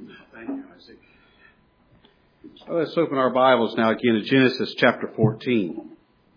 Thank you, Isaac. So let's open our Bibles now again to Genesis chapter 14.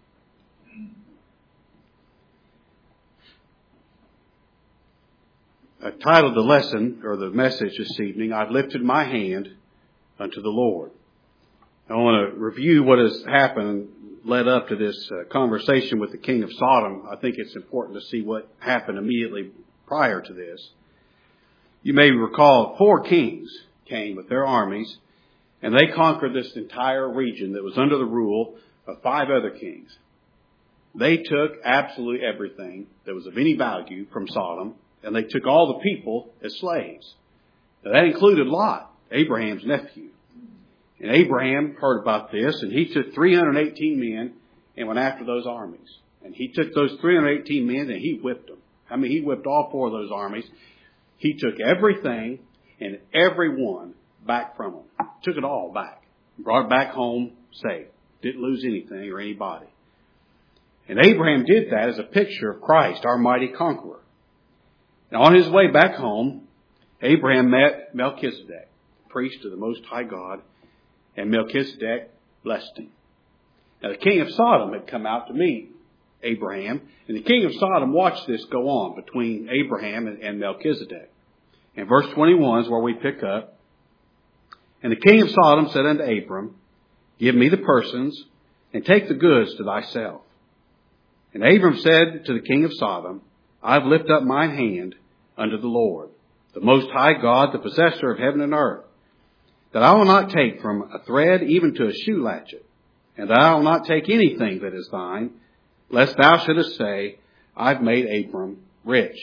I titled the lesson, or the message this evening, I've lifted my hand unto the Lord. I want to review what has happened, led up to this conversation with the king of Sodom. I think it's important to see what happened immediately prior to this. You may recall 4 kings came with their armies, and they conquered this entire region that was under the rule of 5 other kings. They took absolutely everything that was of any value from Sodom, and they took all the people as slaves. Now, that included Lot, Abraham's nephew. And Abraham heard about this, and he took 318 men and went after those armies. And he took those 318 men and he whipped them. I mean, he whipped all 4 of those armies. He took everything and everyone back from them. Took it all back. Brought it back home safe. Didn't lose anything or anybody. And Abraham did that as a picture of Christ, our mighty conqueror. Now, on his way back home, Abraham met Melchizedek, priest of the Most High God, and Melchizedek blessed him. Now, the king of Sodom had come out to meet Abraham, and the king of Sodom watched this go on between Abraham and Melchizedek. And verse 21 is where we pick up. And the king of Sodom said unto Abram, Give me the persons, and take the goods to thyself. And Abram said to the king of Sodom, I have lifted up mine hand unto the Lord, the Most High God, the possessor of heaven and earth, that I will not take from a thread even to a shoe latchet, and that I will not take anything that is thine, lest thou shouldest say, I've made Abram rich.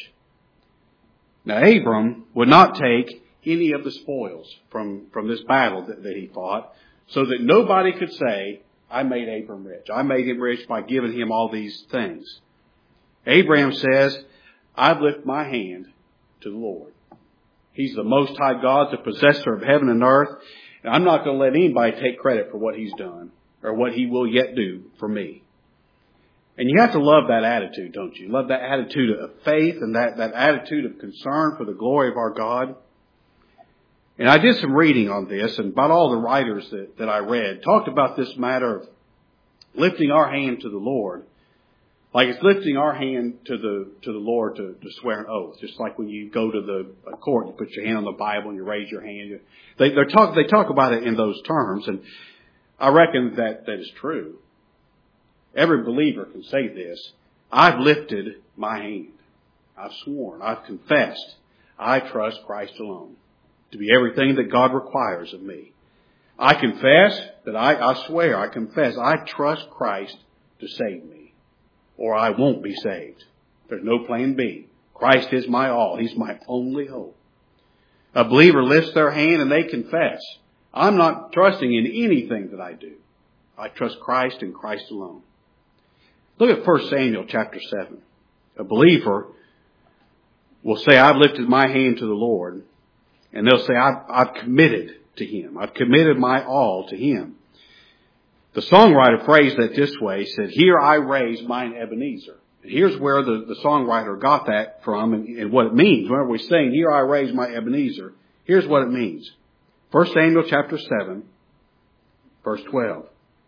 Now Abram would not take any of the spoils from this battle that he fought, so that nobody could say, I made Abram rich. I made him rich by giving him all these things. Abraham says, I've lifted my hand to the Lord. He's the Most High God, the possessor of heaven and earth. And I'm not going to let anybody take credit for what he's done or what he will yet do for me. And you have to love that attitude, don't you? Love that attitude of faith and that attitude of concern for the glory of our God. And I did some reading on this, and about all the writers that I read talked about this matter of lifting our hand to the Lord. Like it's lifting our hand to the Lord to swear an oath. Just like when you go to the court, you put your hand on the Bible and you raise your hand. They talk about it in those terms, and I reckon that is true. Every believer can say this. I've lifted my hand. I've sworn. I've confessed. I trust Christ alone to be everything that God requires of me. I confess that I swear, I confess, I trust Christ to save me, or I won't be saved. There's no plan B. Christ is my all. He's my only hope. A believer lifts their hand and they confess, I'm not trusting in anything that I do. I trust Christ and Christ alone. Look at 1 Samuel chapter 7. A believer will say, I've lifted my hand to the Lord. And they'll say, I've committed to Him. I've committed my all to Him. The songwriter phrased that this way. He said, Here I raise mine Ebenezer. And here's where the songwriter got that from and what it means. Whenever we sing, Here I raise my Ebenezer, here's what it means. 1 Samuel chapter 7, verse 12.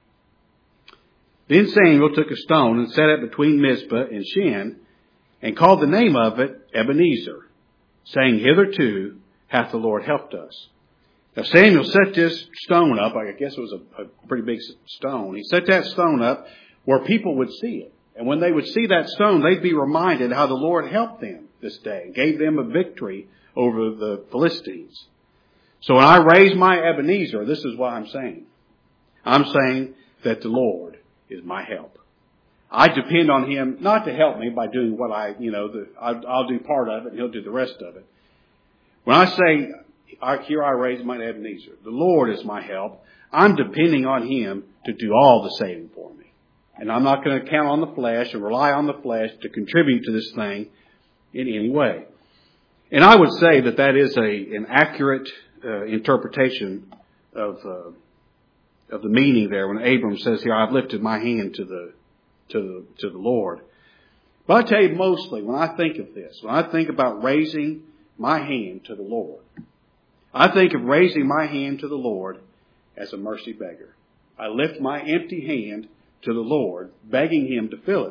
Then Samuel took a stone and set it between Mizpah and Shen, and called the name of it Ebenezer, saying, Hitherto hath the Lord helped us. Now Samuel set this stone up, I guess it was a pretty big stone. He set that stone up where people would see it. And when they would see that stone, they'd be reminded how the Lord helped them this day, gave them a victory over the Philistines. So when I raise my Ebenezer, this is what I'm saying. I'm saying that the Lord is my help. I depend on Him not to help me by doing what I'll do part of it and He'll do the rest of it. When I say, Here I raise my Ebenezer, the Lord is my help, I'm depending on Him to do all the saving for me. And I'm not going to count on the flesh and rely on the flesh to contribute to this thing in any way. And I would say that is an accurate interpretation of the meaning there when Abram says here, I've lifted my hand to the Lord. But I tell you mostly when I think of this, when I think about raising my hand to the Lord, I think of raising my hand to the Lord as a mercy beggar. I lift my empty hand to the Lord, begging Him to fill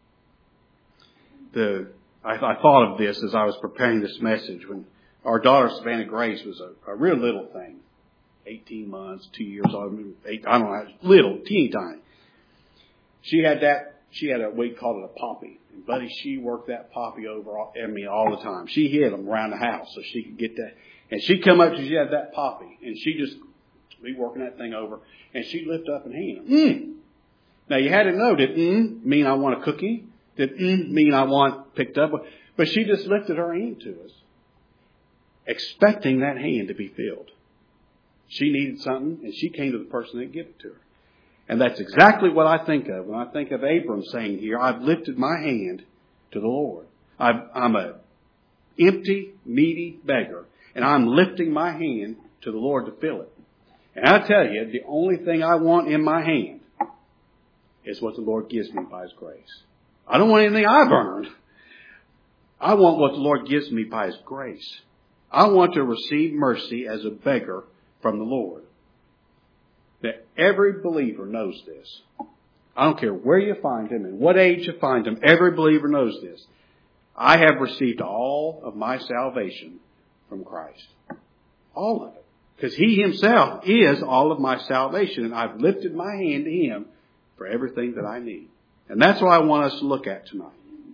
it. I thought of this as I was preparing this message when our daughter Savannah Grace was a real little thing. 18 months, 2 years old, I don't know, little, teeny tiny. She had we called it a poppy. And buddy, she worked that poppy over, all the time. She hid them around the house so she could get that. And she'd come up to, she had that poppy, and she'd just be working that thing over, and she'd lift up and hand them. Now you had to know, did mean I want a cookie? Did mean I want picked up? But she just lifted her hand to us, expecting that hand to be filled. She needed something, and she came to the person that gave it to her. And that's exactly what I think of when I think of Abram saying here, I've lifted my hand to the Lord. I'm a empty, needy beggar, and I'm lifting my hand to the Lord to fill it. And I tell you, the only thing I want in my hand is what the Lord gives me by His grace. I don't want anything I've earned. I want what the Lord gives me by His grace. I want to receive mercy as a beggar from the Lord. That every believer knows this. I don't care where you find him and what age you find him. Every believer knows this. I have received all of my salvation from Christ. All of it. Because He Himself is all of my salvation. And I've lifted my hand to Him for everything that I need. And that's what I want us to look at tonight.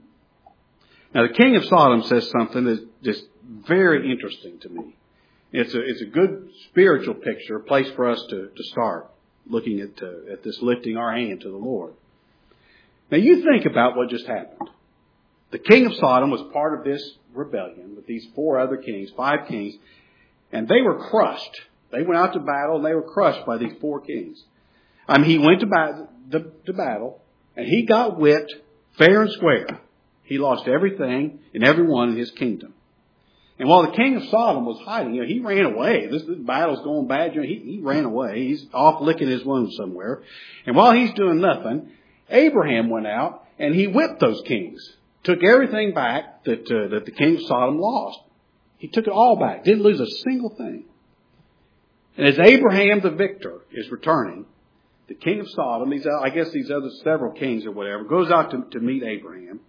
Now the king of Sodom says something that's just very interesting to me. It's a good spiritual picture, a place for us to start looking at this lifting our hand to the Lord. Now you think about what just happened. The king of Sodom was part of this rebellion with these 5 kings, and they were crushed. They went out to battle and they were crushed by these 4 kings. He went to battle and he got whipped fair and square. He lost everything and everyone in his kingdom. And while the king of Sodom was hiding, he ran away. This battle's going bad. He ran away. He's off licking his wounds somewhere. And while he's doing nothing, Abraham went out and he whipped those kings. Took everything back that the king of Sodom lost. He took it all back. Didn't lose a single thing. And as Abraham the victor is returning, the king of Sodom, these other several kings or whatever, goes out to meet Abraham.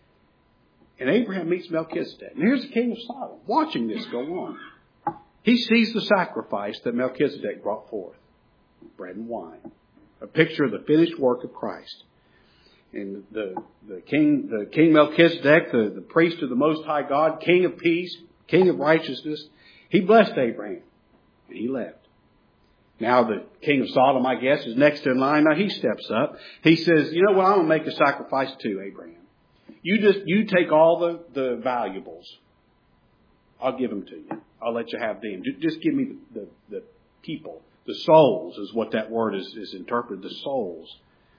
And Abraham meets Melchizedek. And here's the king of Sodom watching this go on. He sees the sacrifice that Melchizedek brought forth. Bread and wine. A picture of the finished work of Christ. And the king Melchizedek, the priest of the Most High God, king of peace, king of righteousness, he blessed Abraham. And he left. Now the king of Sodom, I guess, is next in line. Now he steps up. He says, you know what, I'm going to make a sacrifice too, Abraham. You take all the valuables. I'll give them to you. I'll let you have them. Just give me the people. The souls is what that word is interpreted. The souls.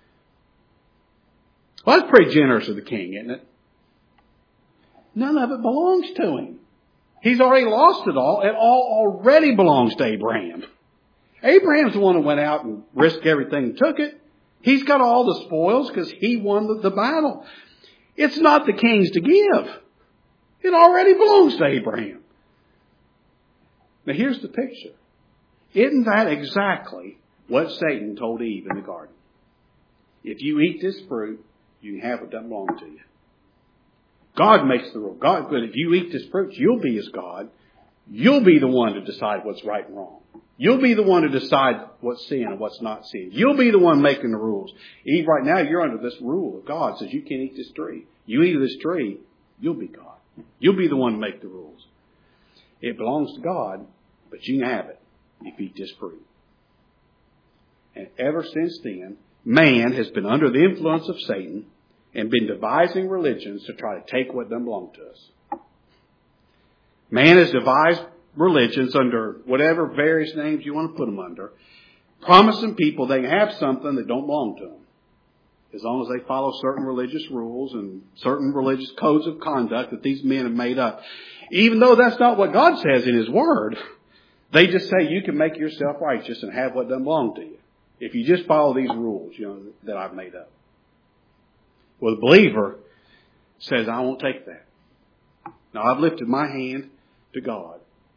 Well, that's pretty generous of the king, isn't it? None of it belongs to him. He's already lost it all. It all already belongs to Abraham. Abraham's the one who went out and risked everything and took it. He's got all the spoils because he won the battle. It's not the king's to give. It already belongs to Abraham. Now here's the picture. Isn't that exactly what Satan told Eve in the garden? If you eat this fruit, you can have what doesn't belong to you. God makes the rule. But if you eat this fruit, you'll be as God. You'll be the one to decide what's right and wrong. You'll be the one to decide what's sin and what's not sin. You'll be the one making the rules. Eve, right now, you're under this rule of God. Says you can't eat this tree. You eat of this tree, you'll be God. You'll be the one to make the rules. It belongs to God, but you can have it if you eat this fruit. And ever since then, man has been under the influence of Satan and been devising religions to try to take what doesn't belong to us. Man has devised religions under whatever various names you want to put them under, promising people they can have something that don't belong to them. As long as they follow certain religious rules and certain religious codes of conduct that these men have made up. Even though that's not what God says in His Word, they just say you can make yourself righteous and have what doesn't belong to you. If you just follow these rules, that I've made up. Well, the believer says, I won't take that. Now, I've lifted my hand to God.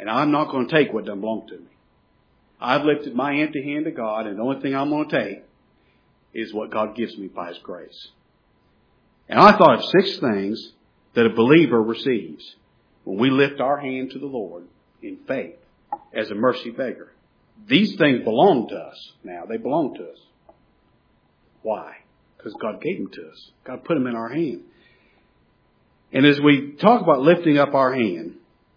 And I'm not going to take what doesn't belong to me. I've lifted my empty hand to God, and the only thing I'm going to take is what God gives me by His grace. And I thought of 6 things that a believer receives when we lift our hand to the Lord in faith as a mercy beggar. These things belong to us now. They belong to us. Why? Because God gave them to us. God put them in our hand. And as we talk about lifting up our hand,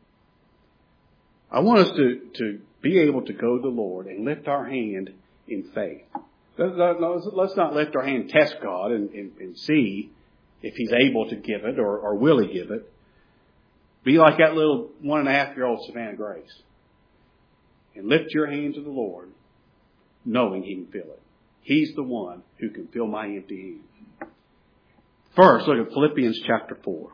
I want us to be able to go to the Lord and lift our hand in faith. Let's not lift our hand and test God and see if He's able to give it or will He give it. Be like that little 1.5-year-old Savannah Grace. And lift your hand to the Lord, knowing He can fill it. He's the one who can fill my empty hand. First, look at Philippians chapter 4.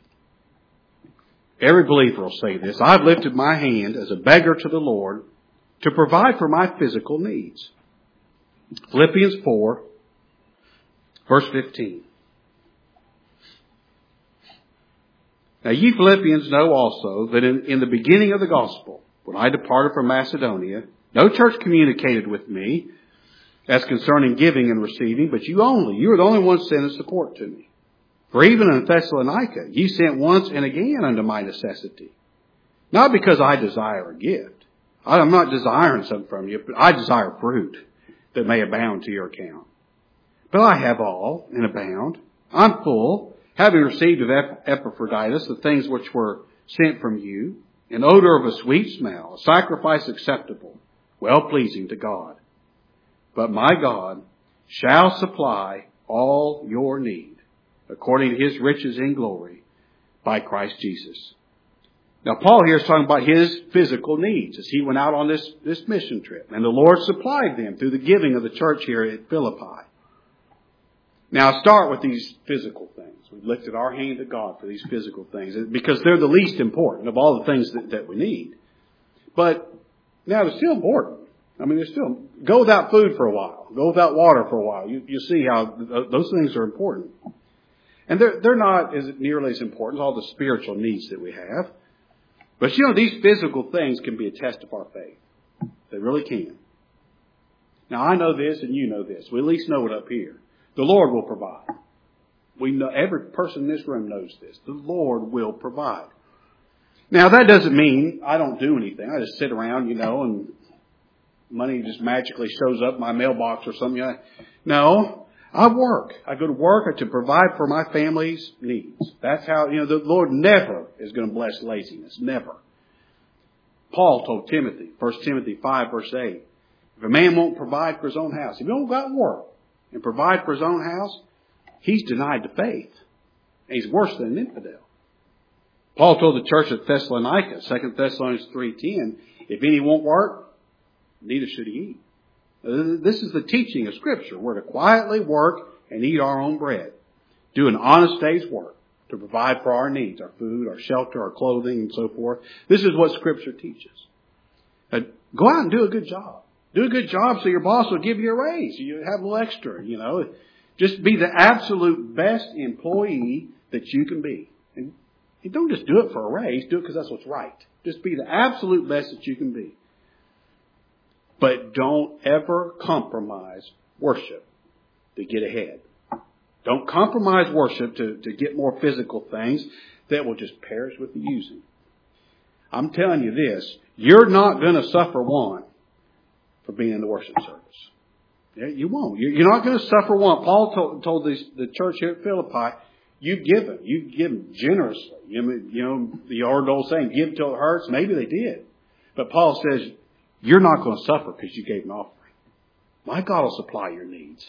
Every believer will say this. I've lifted my hand as a beggar to the Lord to provide for my physical needs. Philippians 4, verse 15. Now ye Philippians know also that in the beginning of the gospel, when I departed from Macedonia, no church communicated with me as concerning giving and receiving, but you only. You are the only ones sending support to me. For even in Thessalonica, ye sent once and again unto my necessity. Not because I desire a gift. I'm not desiring something from you, but I desire fruit that may abound to your account. But I have all and abound. I'm full, having received of Epaphroditus the things which were sent from you, an odor of a sweet smell, a sacrifice acceptable, well-pleasing to God. But my God shall supply all your need, according to His riches in glory, by Christ Jesus. Now, Paul here is talking about his physical needs as he went out on this mission trip. And the Lord supplied them through the giving of the church here at Philippi. Now, I'll start with these physical things. We've lifted our hand to God for these physical things because they're the least important of all the things that we need. But now they're still important. I mean, they're still, go without food for a while. Go without water for a while. You see how those things are important. And they're not nearly as important as all the spiritual needs that we have. But these physical things can be a test of our faith. They really can. Now, I know this and you know this. We at least know it up here. The Lord will provide. We know, every person in this room knows this. The Lord will provide. Now, that doesn't mean I don't do anything. I just sit around, and money just magically shows up in my mailbox or something. No, I work. I go to work to provide for my family's needs. That's how, the Lord never is going to bless laziness. Never. Paul told Timothy, 1 Timothy 5, verse 8, if a man won't provide for his own house, if he don't go out and work and provide for his own house, he's denied the faith. And he's worse than an infidel. Paul told the church at Thessalonica, 2 Thessalonians 3:10, if any won't work, neither should he eat. This is the teaching of Scripture. We're to quietly work and eat our own bread. Do an honest day's work to provide for our needs, our food, our shelter, our clothing, and so forth. This is what Scripture teaches. Go out and do a good job. Do a good job so your boss will give you a raise. You have a little extra, Just be the absolute best employee that you can be. And don't just do it for a raise. Do it because that's what's right. Just be the absolute best that you can be. But don't ever compromise worship to get ahead. Don't compromise worship to get more physical things that will just perish with the using. I'm telling you this, you're not going to suffer want for being in the worship service. Yeah, you won't. You're not going to suffer want. Paul told the church here at Philippi, you've given generously. The old saying, give till it hurts. Maybe they did. But Paul says, you're not going to suffer because you gave an offering. My God will supply your needs.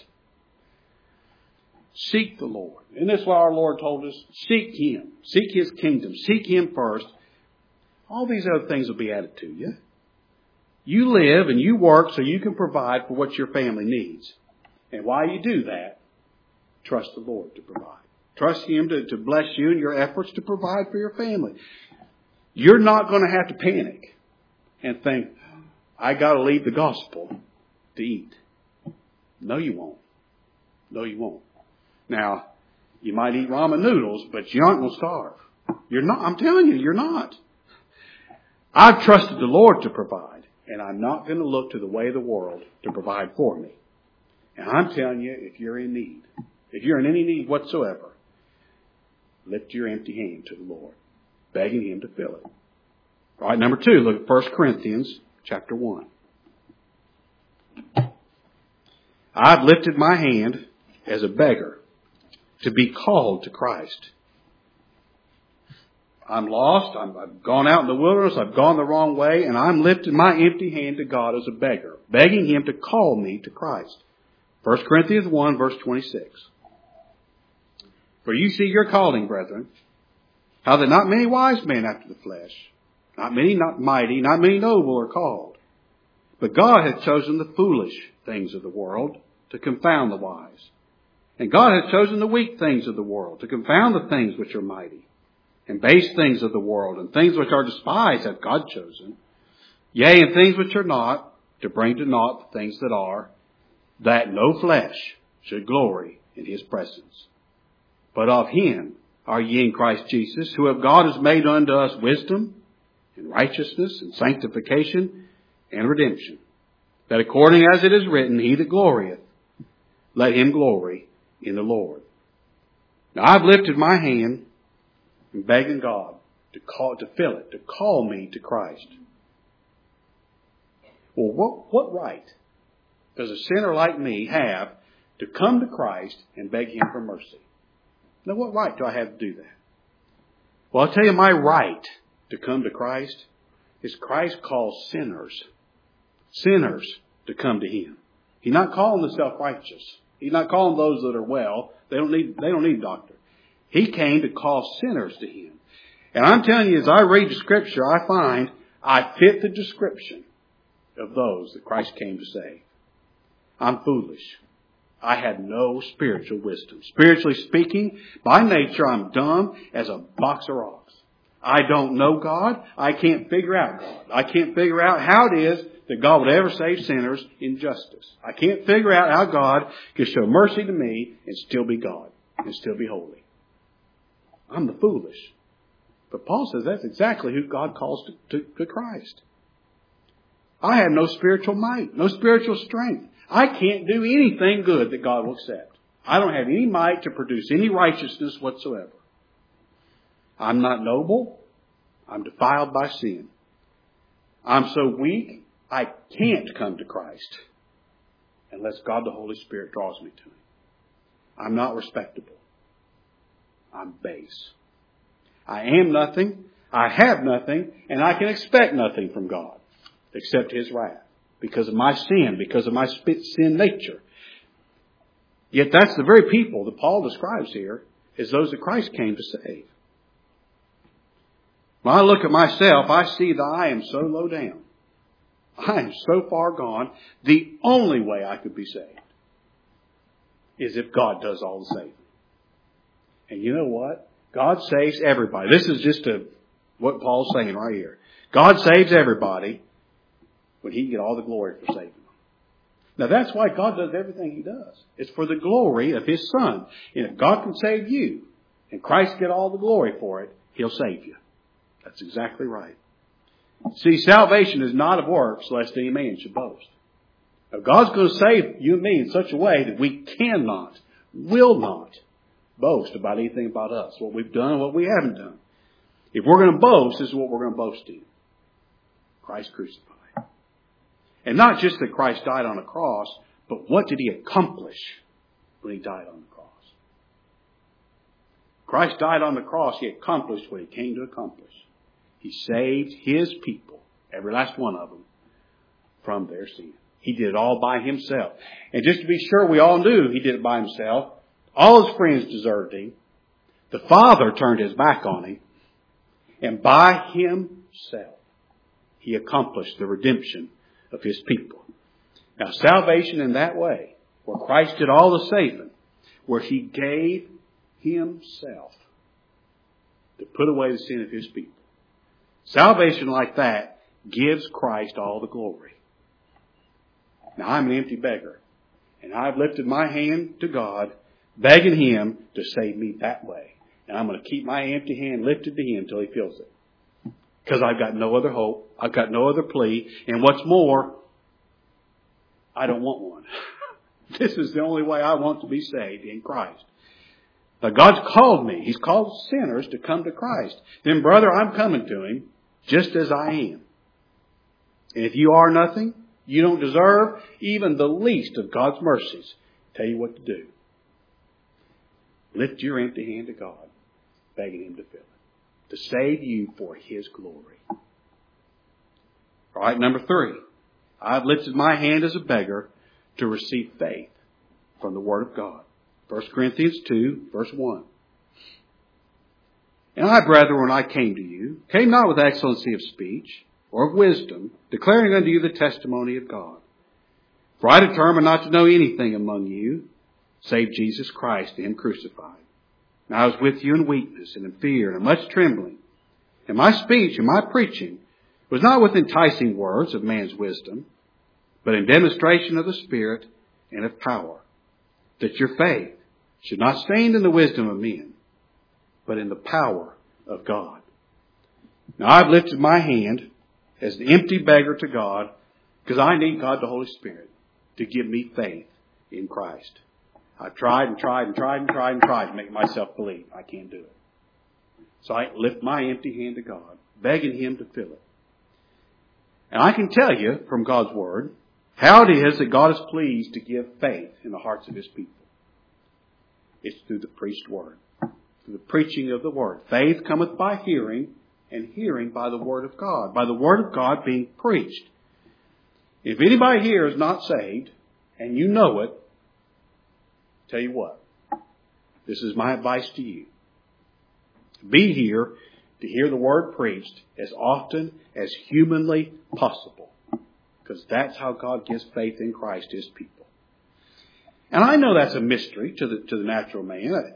Seek the Lord. And that's why our Lord told us, seek Him. Seek His kingdom. Seek Him first. All these other things will be added to you. You live and you work so you can provide for what your family needs. And while you do that, trust the Lord to provide. Trust Him to bless you in your efforts to provide for your family. You're not going to have to panic and think, I got to leave the gospel to eat. No, you won't. No, you won't. Now, you might eat ramen noodles, but you aren't going to starve. You're not. I'm telling you, you're not. I've trusted the Lord to provide, and I'm not going to look to the way of the world to provide for me. And I'm telling you, if you're in need, if you're in any need whatsoever, lift your empty hand to the Lord, begging Him to fill it. All right, number 2, look at 1 Corinthians chapter 1. I've lifted my hand as a beggar to be called to Christ. I'm lost. I've gone out in the wilderness. I've gone the wrong way. And I'm lifting my empty hand to God as a beggar, begging Him to call me to Christ. 1 Corinthians 1, verse 26. For you see your calling, brethren, how that not many wise men after the flesh, not many not mighty, not many noble are called. But God hath chosen the foolish things of the world to confound the wise. And God hath chosen the weak things of the world to confound the things which are mighty. And base things of the world, and things which are despised hath God chosen. Yea, and things which are not, to bring to naught the things that are, that no flesh should glory in His presence. But of Him are ye in Christ Jesus, who of God is made unto us wisdom, and righteousness, and sanctification, and redemption. That according as it is written, He that glorieth, let him glory in the Lord. Now I've lifted my hand, and begging God to fill it, to call me to Christ. Well, what right does a sinner like me have to come to Christ and beg Him for mercy? Now, what right do I have to do that? Well, I'll tell you, my right to come to Christ is Christ calls sinners to come to Him. He's not calling the self-righteous. He's not calling those that are well. They don't need a doctor. He came to call sinners to Him. And I'm telling you, as I read the Scripture, I find I fit the description of those that Christ came to save. I'm foolish. I had no spiritual wisdom. Spiritually speaking, by nature, I'm dumb as a box of rocks. I don't know God. I can't figure out God. I can't figure out how it is that God would ever save sinners in justice. I can't figure out how God can show mercy to me and still be God and still be holy. I'm the foolish. But Paul says that's exactly who God calls to Christ. I have no spiritual might, no spiritual strength. I can't do anything good that God will accept. I don't have any might to produce any righteousness whatsoever. I'm not noble. I'm defiled by sin. I'm so weak, I can't come to Christ unless God the Holy Spirit draws me to Him. I'm not respectable. I'm base. I am nothing, I have nothing, and I can expect nothing from God except His wrath because of my sin, because of my sin nature. Yet that's the very people that Paul describes here as those that Christ came to save. When I look at myself, I see that I am so low down. I am so far gone. The only way I could be saved is if God does all the saving. And you know what? God saves everybody. This is just what Paul's saying right here. God saves everybody when He can get all the glory for saving them. Now that's why God does everything He does. It's for the glory of His Son. And if God can save you and Christ get all the glory for it, He'll save you. That's exactly right. See, salvation is not of works, lest any man should boast. Now, God's going to save you and me in such a way that we cannot, will not boast about anything about us, what we've done and what we haven't done. If we're going to boast, this is what we're going to boast in. Christ crucified. And not just that Christ died on a cross, but what did He accomplish when He died on the cross? Christ died on the cross. He accomplished what He came to accomplish. He saved His people, every last one of them, from their sin. He did it all by Himself. And just to be sure we all knew He did it by Himself, all His friends deserted Him. The Father turned His back on Him. And by Himself, He accomplished the redemption of His people. Now, salvation in that way, where Christ did all the saving, where He gave Himself to put away the sin of His people. Salvation like that gives Christ all the glory. Now, I'm an empty beggar, and I've lifted my hand to God, begging Him to save me that way. And I'm going to keep my empty hand lifted to Him until He fills it. Because I've got no other hope. I've got no other plea. And what's more, I don't want one. This is the only way I want to be saved, in Christ. Now God's called me. He's called sinners to come to Christ. Then, brother, I'm coming to Him just as I am. And if you are nothing, you don't deserve even the least of God's mercies. Tell you what to do. Lift your empty hand to God, begging Him to fill it, to save you for His glory. All right, number 3. I've lifted my hand as a beggar to receive faith from the Word of God. 1 Corinthians 2, verse 1. And I, brethren, when I came to you, came not with excellency of speech or of wisdom, declaring unto you the testimony of God. For I determined not to know anything among you, save Jesus Christ, Him crucified. And I was with you in weakness and in fear and in much trembling. And my speech and my preaching was not with enticing words of man's wisdom, but in demonstration of the Spirit and of power, that your faith should not stand in the wisdom of men, but in the power of God. Now I've lifted my hand as the empty beggar to God because I need God the Holy Spirit to give me faith in Christ. I've tried and tried and tried and tried and tried to make myself believe. I can't do it. So I lift my empty hand to God, begging Him to fill it. And I can tell you from God's Word how it is that God is pleased to give faith in the hearts of His people. It's through the preached Word, through the preaching of the Word. Faith cometh by hearing, and hearing by the Word of God, by the Word of God being preached. If anybody here is not saved, and you know it, tell you what, this is my advice to you. Be here to hear the Word preached as often as humanly possible. Because that's how God gives faith in Christ to His people. And I know that's a mystery to the natural man.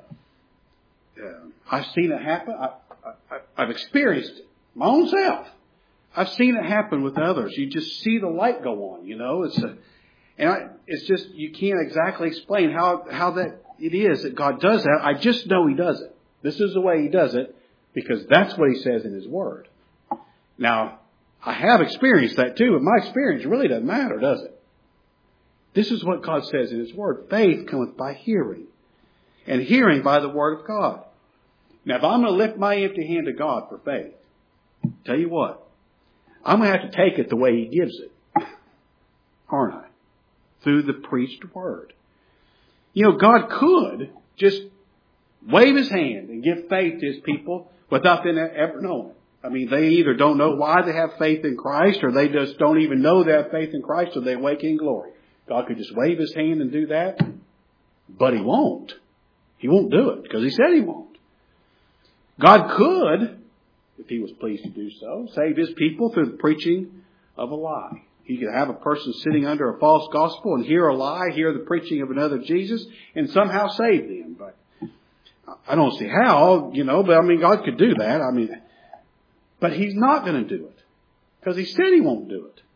I've seen it happen. I've experienced it my own self. I've seen it happen with others. You just see the light go on, you know. It's just, you can't exactly explain how that it is that God does that. I just know He does it. This is the way He does it because that's what He says in His Word. Now, I have experienced that too, but my experience really doesn't matter, does it? This is what God says in His Word. Faith cometh by hearing, and hearing by the Word of God. Now, if I'm going to lift my empty hand to God for faith, tell you what, I'm going to have to take it the way He gives it, aren't I? Through the preached Word. You know, God could just wave His hand and give faith to His people without them ever knowing. I mean, they either don't know why they have faith in Christ, or they just don't even know they have faith in Christ, or they wake in glory. God could just wave His hand and do that, but He won't. He won't do it because He said He won't. God could, if He was pleased to do so, save His people through the preaching of a lie. He could have a person sitting under a false gospel and hear a lie, hear the preaching of another Jesus, and somehow save them. But I don't see how, you know, but I mean, God could do that. I mean, but He's not going to do it because He said He won't do it.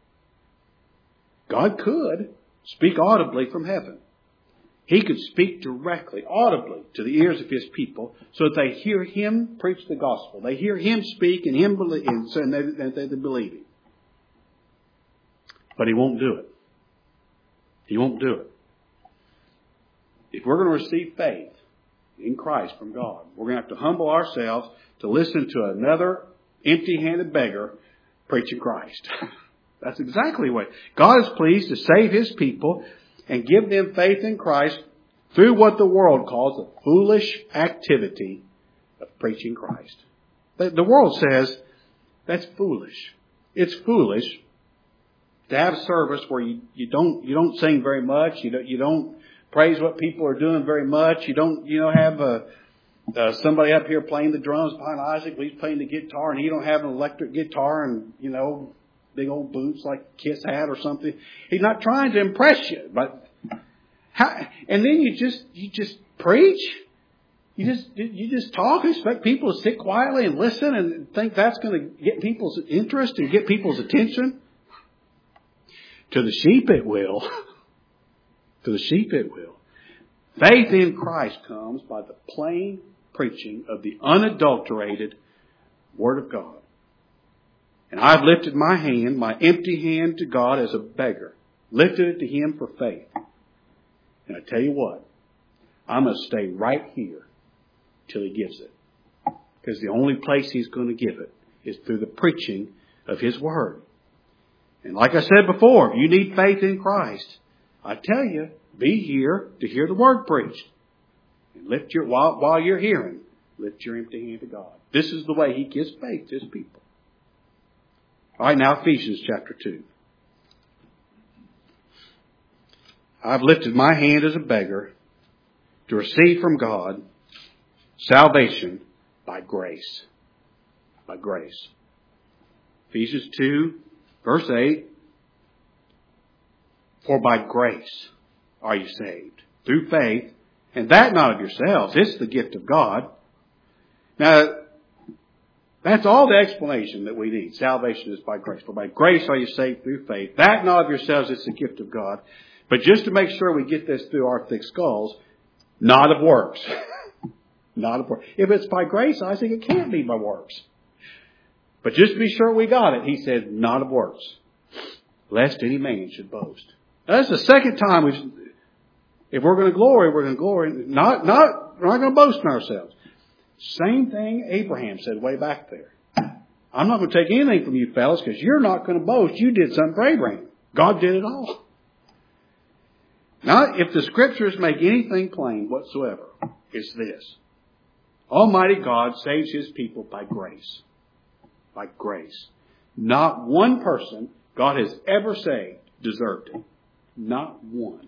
God could speak audibly from heaven. He could speak directly, audibly to the ears of His people so that they hear Him preach the gospel. They hear Him speak and Him believe, and they believe Him. But He won't do it. He won't do it. If we're going to receive faith in Christ from God, we're going to have to humble ourselves to listen to another empty-handed beggar preaching Christ. That's exactly what God is pleased to save His people and give them faith in Christ through what the world calls the foolish activity of preaching Christ. The world says that's foolish. It's foolish to have a service where you don't sing very much. You don't praise what people are doing very much. You don't have somebody up here playing the drums behind Isaac. He's playing the guitar, and he don't have an electric guitar and big old boots like Kiss had or something. He's not trying to impress you, but and then you just preach. You just talk and expect people to sit quietly and listen and think that's going to get people's interest and get people's attention. To the sheep it will. To the sheep it will. Faith in Christ comes by the plain preaching of the unadulterated Word of God. And I've lifted my hand, my empty hand to God as a beggar. Lifted it to Him for faith. And I tell you what, I'm going to stay right here till He gives it. Because the only place He's going to give it is through the preaching of His Word. And like I said before, if you need faith in Christ, I tell you, be here to hear the Word preached. And lift your, while you're hearing, lift your empty hand to God. This is the way He gives faith to His people. All right, now Ephesians chapter 2. I've lifted my hand as a beggar to receive from God salvation by grace. By grace. Ephesians 2, verse 8. For by grace are you saved, through faith, and that not of yourselves. It's the gift of God. Now, that's all the explanation that we need. Salvation is by grace. For by grace are you saved through faith. That not of yourselves, it's the gift of God. But just to make sure we get this through our thick skulls, not of works. Not of works. If it's by grace, I think it can't be by works. But just to be sure we got it, he said, not of works, lest any man should boast. Now, that's the second time if we're going to glory, we're going to glory. We're not going to boast in ourselves. Same thing Abraham said way back there. I'm not going to take anything from you fellas because you're not going to boast. You did something for Abraham. God did it all. Now, if the Scriptures make anything plain whatsoever, it's this. Almighty God saves His people by grace. By grace. Not one person God has ever saved deserved it. Not one.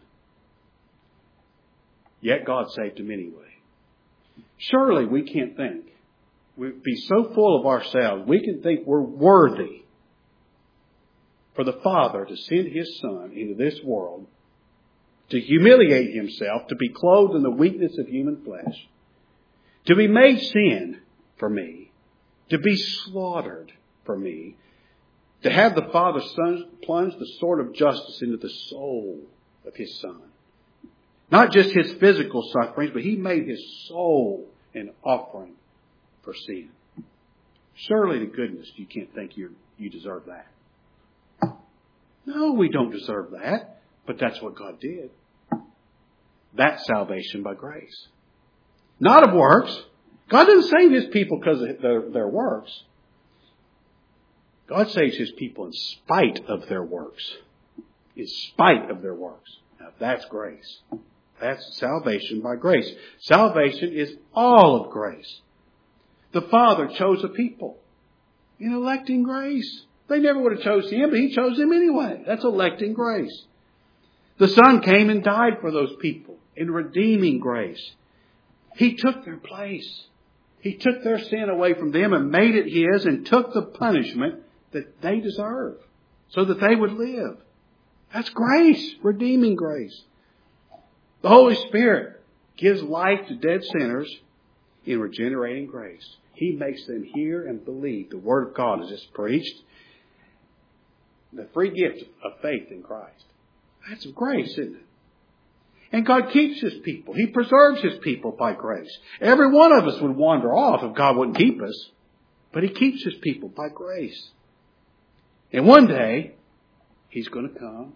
Yet God saved him anyway. Surely we can't think. We'd be so full of ourselves, we can think we're worthy for the Father to send His Son into this world to humiliate Himself, to be clothed in the weakness of human flesh, to be made sin for me, to be slaughtered for me, to have the Father plunge the sword of justice into the soul of His Son. Not just His physical sufferings, but He made His soul an offering for sin. Surely to goodness, you can't think you deserve that. No, we don't deserve that. But that's what God did. That's salvation by grace. Not of works. God doesn't save His people because of their works. God saves His people in spite of their works. In spite of their works. Now that's grace. That's salvation by grace. Salvation is all of grace. The Father chose a people in electing grace. They never would have chosen Him, but He chose them anyway. That's electing grace. The Son came and died for those people in redeeming grace. He took their place. He took their sin away from them and made it His and took the punishment that they deserve so that they would live. That's grace, redeeming grace. The Holy Spirit gives life to dead sinners in regenerating grace. He makes them hear and believe the Word of God as it's preached. The free gift of faith in Christ. That's grace, isn't it? And God keeps His people. He preserves His people by grace. Every one of us would wander off if God wouldn't keep us. But He keeps His people by grace. And one day, He's going to come.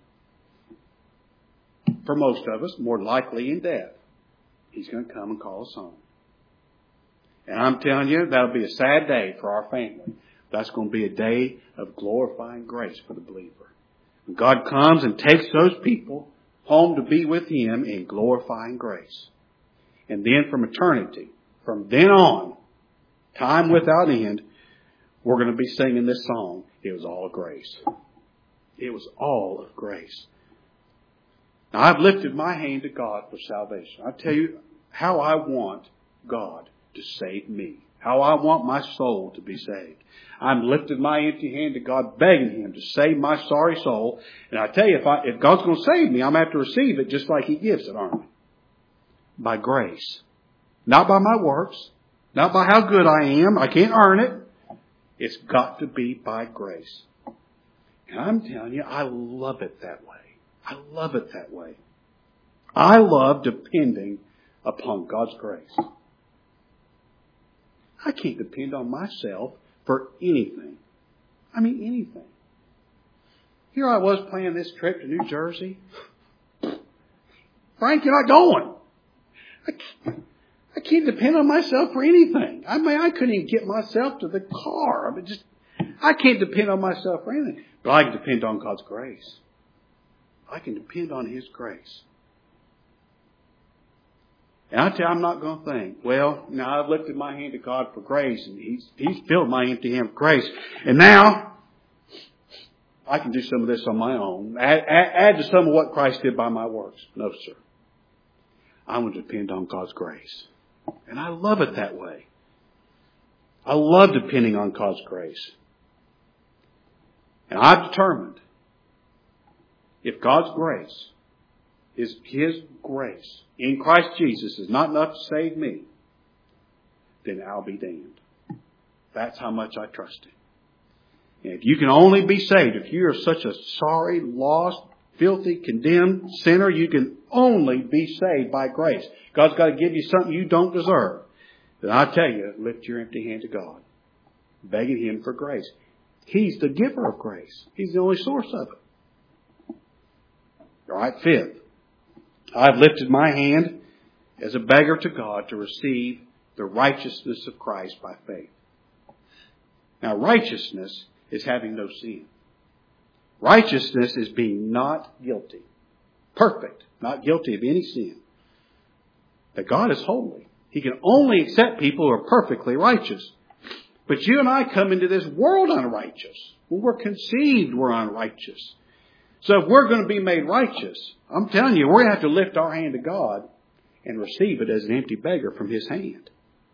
For most of us, more likely in death. He's going to come and call us home. And I'm telling you, that'll be a sad day for our family. That's going to be a day of glorifying grace for the believer. When God comes and takes those people home to be with Him in glorifying grace. And then from eternity, from then on, time without end, we're going to be singing this song. It was all of grace. It was all of grace. Now, I've lifted my hand to God for salvation. I tell you how I want God to save me. How I want my soul to be saved. I'm lifting my empty hand to God, begging Him to save my sorry soul. And I tell you, if God's going to save me, I'm going to have to receive it just like He gives it, aren't I? By grace. Not by my works. Not by how good I am. I can't earn it. It's got to be by grace. And I'm telling you, I love it that way. I love it that way. I love depending upon God's grace. I can't depend on myself for anything. I mean, anything. Here I was planning this trip to New Jersey. Frank, you're not going. I can't depend on myself for anything. I mean, I couldn't even get myself to the car. I can't depend on myself for anything. But I can depend on God's grace. I can depend on His grace. And I tell you, I'm not going to think, well, now I've lifted my hand to God for grace, and He's filled my empty hand with grace. And now I can do some of this on my own. Add to some of what Christ did by my works. No, sir. I want to depend on God's grace. And I love it that way. I love depending on God's grace. And I've determined if God's grace is His grace in Christ Jesus is not enough to save me, then I'll be damned. That's how much I trust Him. And if you can only be saved, if you are such a sorry, lost, filthy, condemned sinner, you can only be saved by grace. God's got to give you something you don't deserve. Then I tell you, lift your empty hand to God, begging Him for grace. He's the giver of grace. He's the only source of it. All right, fifth. I've lifted my hand as a beggar to God to receive the righteousness of Christ by faith. Now, righteousness is having no sin. Righteousness is being not guilty. Perfect. Not guilty of any sin. That God is holy. He can only accept people who are perfectly righteous. But you and I come into this world unrighteous. When we're conceived, we're unrighteous. So if we're going to be made righteous, I'm telling you, we're going to have to lift our hand to God and receive it as an empty beggar from His hand.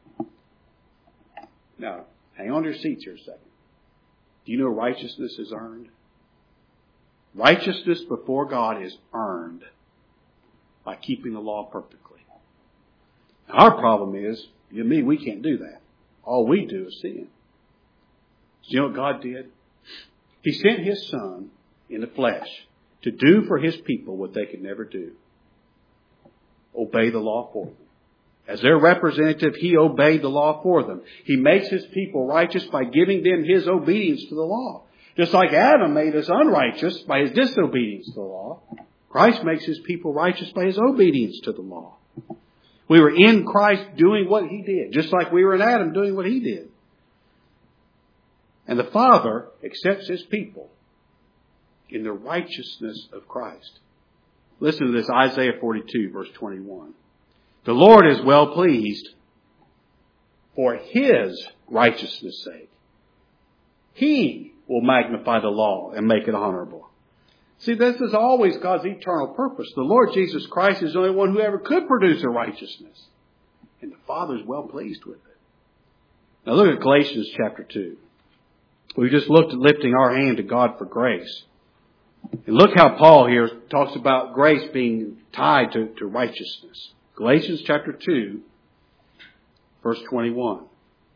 Now, hang on to your seats here a second. Do you know righteousness is earned? Righteousness before God is earned by keeping the law perfectly. Now, our problem is, you and me, we can't do that. All we do is sin. So you know what God did? He sent His Son in the flesh to do for His people what they could never do. Obey the law for them. As their representative, He obeyed the law for them. He makes His people righteous by giving them His obedience to the law. Just like Adam made us unrighteous by his disobedience to the law, Christ makes His people righteous by His obedience to the law. We were in Christ doing what He did, just like we were in Adam doing what he did. And the Father accepts His people in the righteousness of Christ. Listen to this, Isaiah 42, verse 21. The Lord is well pleased for His righteousness' sake. He will magnify the law and make it honorable. See, this is always God's eternal purpose. The Lord Jesus Christ is the only one who ever could produce a righteousness. And the Father is well pleased with it. Now look at Galatians chapter 2. We just looked at lifting our hand to God for grace. And look how Paul here talks about grace being tied to righteousness. Galatians chapter 2, verse 21.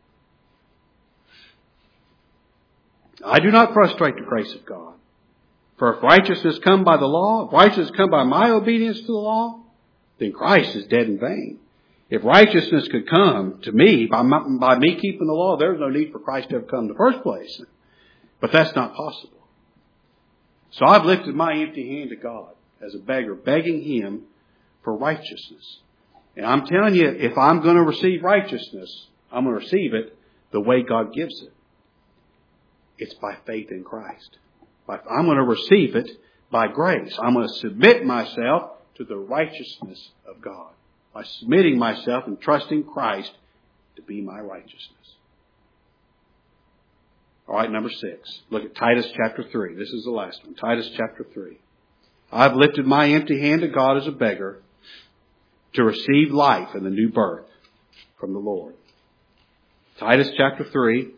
I do not frustrate the grace of God. For if righteousness come by the law, if righteousness come by my obedience to the law, then Christ is dead in vain. If righteousness could come to me by me keeping the law, there's no need for Christ to have come in the first place. But that's not possible. So I've lifted my empty hand to God as a beggar, begging Him for righteousness. And I'm telling you, if I'm going to receive righteousness, I'm going to receive it the way God gives it. It's by faith in Christ. I'm going to receive it by grace. I'm going to submit myself to the righteousness of God by submitting myself and trusting Christ to be my righteousness. All right, number 6. Look at Titus chapter 3. This is the last one. Titus chapter 3. I've lifted my empty hand to God as a beggar to receive life and the new birth from the Lord. Titus chapter 3.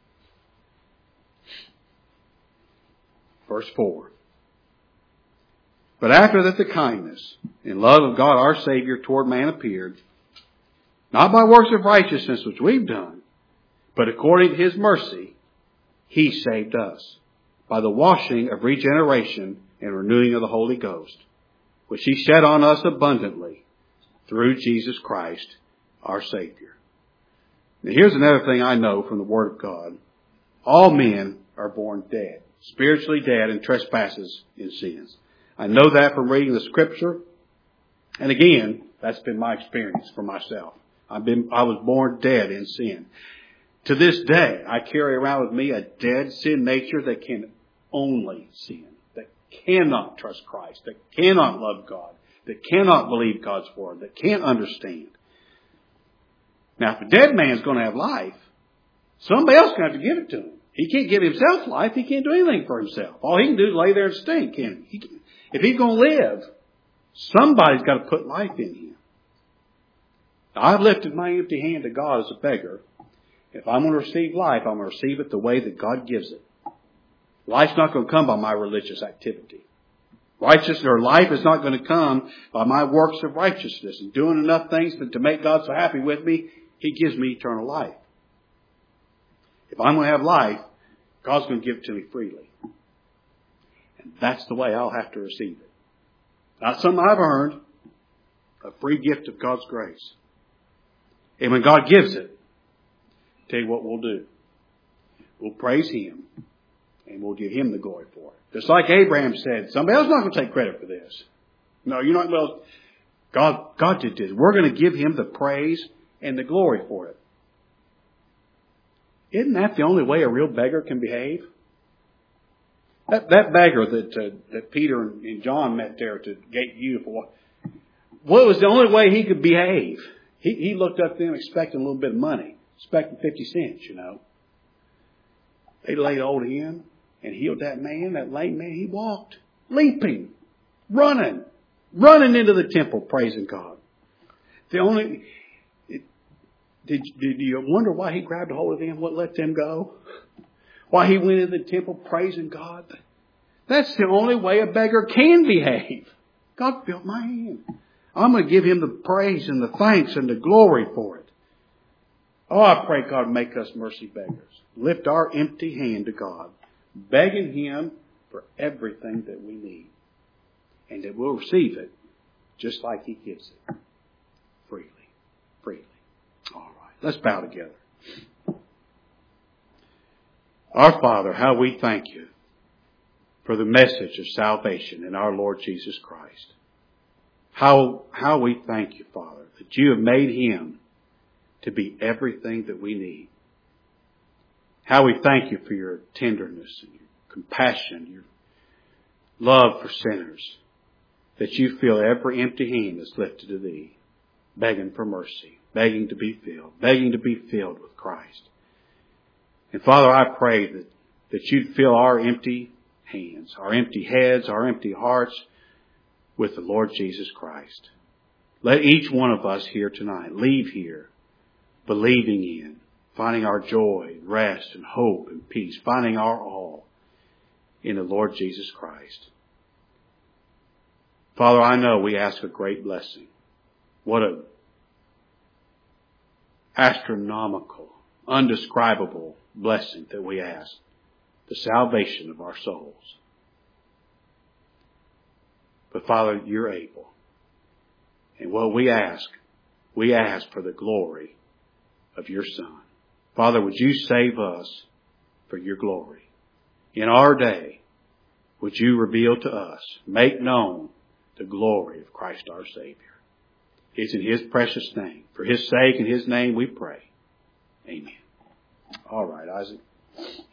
Verse 4. But after that the kindness and love of God our Savior toward man appeared, not by works of righteousness which we've done, but according to His mercy, He saved us by the washing of regeneration and renewing of the Holy Ghost, which He shed on us abundantly through Jesus Christ our Savior. Now here's another thing I know from the Word of God. All men are born dead, spiritually dead in trespasses and sins. I know that from reading the Scripture. And again, that's been my experience for myself. I was born dead in sin. To this day, I carry around with me a dead sin nature that can only sin, that cannot trust Christ, that cannot love God, that cannot believe God's Word, that can't understand. Now, if a dead man's going to have life, somebody else is going to have to give it to him. He can't give himself life. He can't do anything for himself. All he can do is lay there and stink, can't he? If he's going to live, somebody's got to put life in him. I've lifted my empty hand to God as a beggar. If I'm going to receive life, I'm going to receive it the way that God gives it. Life's not going to come by my religious activity. Righteousness or life is not going to come by my works of righteousness and doing enough things to make God so happy with me. He gives me eternal life. If I'm going to have life, God's going to give it to me freely. And that's the way I'll have to receive it. Not something I've earned, a free gift of God's grace. And when God gives it, tell you what we'll do. We'll praise Him and we'll give Him the glory for it. Just like Abraham said, somebody else is not going to take credit for this. No, you're not. Well, God did this. We're going to give Him the praise and the glory for it. Isn't that the only way a real beggar can behave? That beggar that Peter and John met there at the Gate Beautiful, what was the only way he could behave? He looked up to them expecting a little bit of money, expecting 50 cents, you know. They laid hold of him and healed that man, that lame man. He walked, leaping, running into the temple, praising God. Did you wonder why he grabbed a hold of them? What let them go? Why he went into the temple praising God? That's the only way a beggar can behave. God built my hand. I'm going to give Him the praise and the thanks and the glory for it. Oh, I pray God make us mercy beggars. Lift our empty hand to God, begging Him for everything that we need. And that we'll receive it just like He gives it. Freely. All right. Let's bow together. Our Father, how we thank You for the message of salvation in our Lord Jesus Christ. How we thank You, Father, that You have made Him to be everything that we need. How we thank You for Your tenderness and Your compassion, Your love for sinners, that You fill every empty hand that's lifted to Thee, begging for mercy, begging to be filled with Christ. And Father, I pray that You'd fill our empty hands, our empty heads, our empty hearts with the Lord Jesus Christ. Let each one of us here tonight leave here believing in, finding our joy, rest, and hope and peace, finding our all in the Lord Jesus Christ. Father, I know we ask a great blessing. What an astronomical, undescribable blessing that we ask. The salvation of our souls. But Father, You're able. And what we ask for the glory of Your Son. Father, would You save us for Your glory? In our day, would You reveal to us, make known the glory of Christ our Savior? It's in His precious name. For His sake and His name we pray. Amen. All right, Isaac.